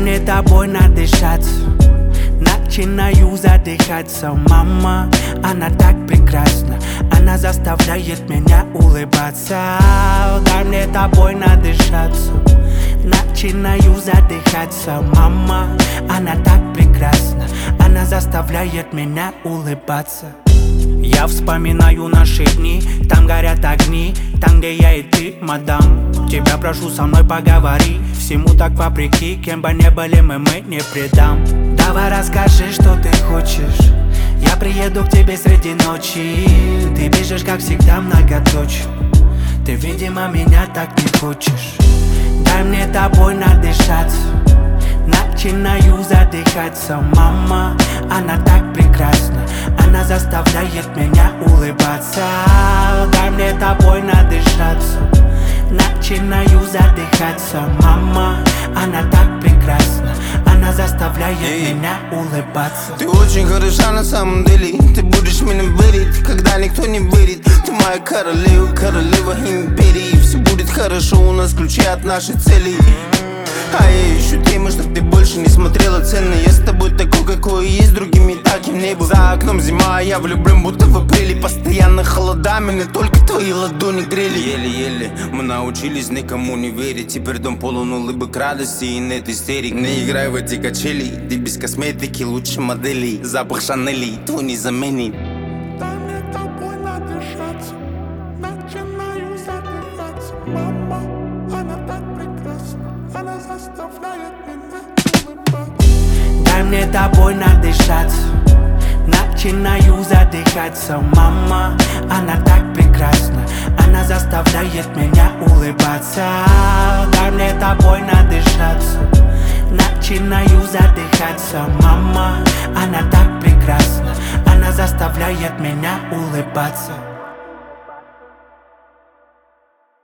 мне тобой надышаться. Начинаю задыхаться. Мама, она так прекрасна, она заставляет меня улыбаться. Дай мне тобой надышаться. Начинаю задыхаться. Мама, она так прекрасна, она заставляет меня улыбаться. Я вспоминаю наши дни, там горят огни, там, где я и ты, мадам. Тебя прошу, со мной поговори. Всему так вопреки, кем бы не были мы не предам. Давай расскажи, что ты хочешь. Я приеду к тебе среди ночи. Ты бежишь, как всегда, многоточие. Ты, видимо, меня так не хочешь. Дай мне тобой надышаться. Начинаю задыхаться. Мама, она так прекрасна, она заставляет меня улыбаться. Дай мне тобой надышаться. Начинаю задыхаться. Мама, она так прекрасна, она заставляет меня улыбаться. Ты очень хороша на самом деле. Ты будешь меня верить, когда никто не верит. Ты моя королева, королева империи. Все будет хорошо, у нас ключи от нашей цели. А я ищу темы, чтоб ты больше не смотрела цены. Я с тобой такой, какой есть, другими таким не был. За окном зима, а я влюблен, будто в апреле. Постоянно холода, меня только твои ладони грели. Еле-еле мы научились никому не верить. Теперь дом полон улыбок, радости и нет истерик. Не играй в эти качели, ты без косметики лучше моделей. Запах Шанели, твой не заменит. Дай мне тобой надышаться. Начинаю задыхаться. Мама, она так прекрасна, она заставляет меня улыбаться. Дай мне тобой надышаться. Начинаю задыхаться. Мама, она так прекрасна, она заставляет меня улыбаться. Дай мне тобой надышаться. Начинаю задыхаться. Мама, она так прекрасна, она заставляет меня улыбаться.